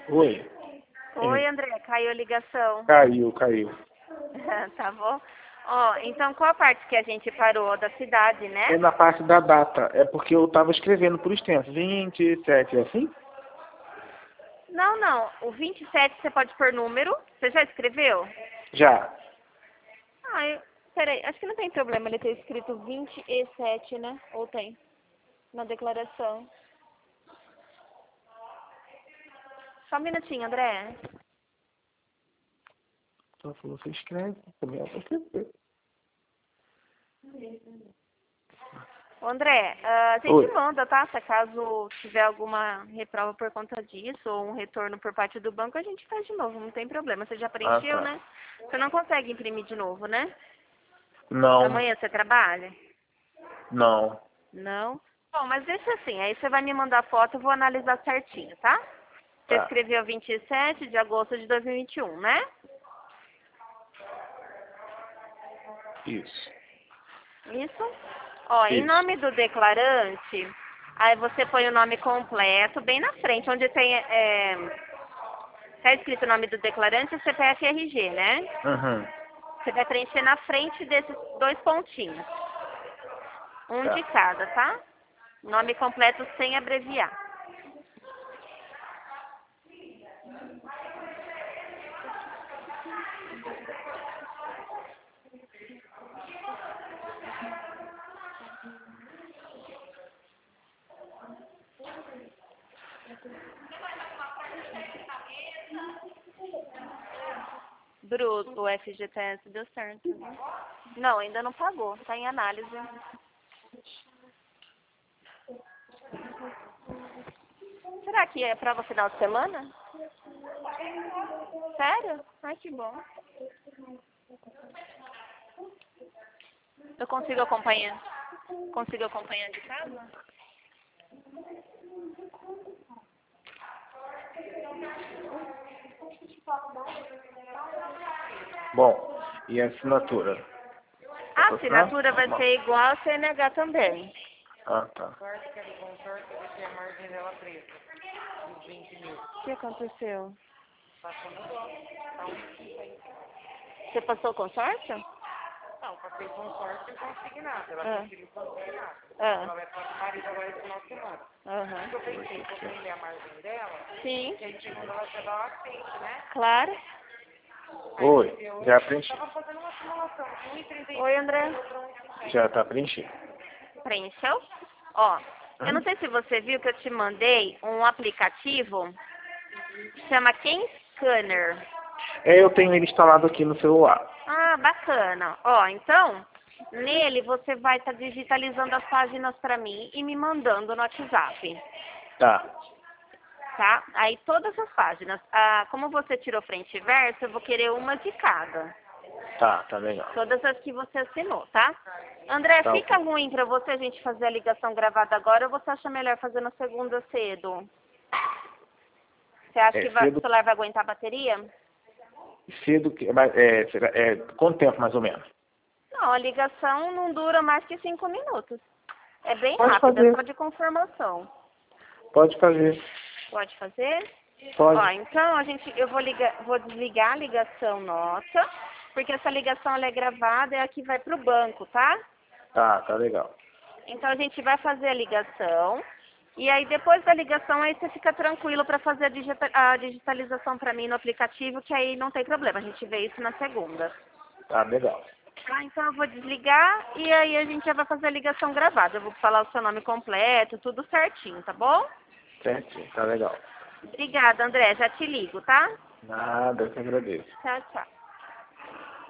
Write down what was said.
Oi. Oi, André, caiu a ligação. Caiu. Tá bom? Ó, então qual a parte que a gente parou? Da cidade, né? É na parte da data. É porque eu estava escrevendo por extenso. 27, é assim? Não. O 27 você pode pôr número. Você já escreveu? Já. Peraí, acho que não tem problema ele ter escrito 27, né? Ou tem? Na declaração. Só um minutinho, André. Só falou, você escreve. Também eu vou escrever. Ô, André, a gente Oi. manda, tá? Se caso tiver alguma reprova por conta disso, ou um retorno por parte do banco, a gente faz de novo, não tem problema. Você já Ah, preencheu, tá. né? Você não consegue imprimir de novo, né? Não. Amanhã você trabalha? Não. Não? Bom, mas deixa assim, aí você vai me mandar foto, eu vou analisar certinho, tá? Você Tá. escreveu 27 de agosto de 2021, né? Isso. Isso? Ó, em Isso. nome do declarante, aí você põe o nome completo bem na frente, onde tem, tá escrito o nome do declarante e CPF e RG, né? Uhum. Você vai preencher na frente desses dois pontinhos. Um Tá. de cada, tá? Nome completo sem abreviar. Bruto, o FGTS deu certo. Né? Não, ainda não pagou, tá em análise. Será que é prova final de semana? Sério? Ai, que bom. Eu consigo acompanhar? Consigo acompanhar de casa? Bom, e a assinatura? A Posso assinar? assinatura vai Normal. ser igual ao CNH também. Ah, tá. O que aconteceu? Você passou o consórcio? Não, passei consórcio e consignado. Ela Ah. transferiu consignado. Ah. Ela vai para o marido agora esse final de semana. Aham. Eu pensei que eu prender a margem dela, Sim, que aí segunda ela já dá o aceite, né? claro. Oi. Eu Já preenchi. estava fazendo uma simulação de 1,35 Oi, André. para 1,50. Já tá preenchido. Preencheu? Ó, eu não Hã? sei se você viu que eu te mandei um aplicativo, chama Ken Scanner. É, eu tenho ele instalado aqui no celular. Ah, bacana. Ó, então, nele você vai estar digitalizando as páginas para mim e me mandando no WhatsApp, Tá. tá? Aí todas as páginas. Ah, como você tirou frente e verso, eu vou querer uma de cada. Tá legal. Todas as que você assinou, tá? André, Tá fica ok. ruim pra você a gente fazer a ligação gravada agora ou você acha melhor fazer na segunda cedo? Você acha que o Cedo, celular vai aguentar a bateria? quanto tempo mais ou menos? Não, a ligação não dura mais que 5 minutos. É bem Pode rápida, é fazer. só de confirmação. Pode fazer. Pode fazer? Pode. Ó, então eu vou desligar a ligação nossa, porque essa ligação ela é gravada, é a que vai pro banco, tá? Tá legal. Então a gente vai fazer a ligação e aí depois da ligação aí você fica tranquilo para fazer a digitalização para mim no aplicativo, que aí não tem problema, a gente vê isso na segunda. Tá legal. Tá, então eu vou desligar e aí a gente já vai fazer a ligação gravada. Eu vou falar o seu nome completo, tudo certinho, tá bom? Certinho, tá legal. Obrigada, André, já te ligo, tá? Nada, eu que agradeço. Tchau, tchau.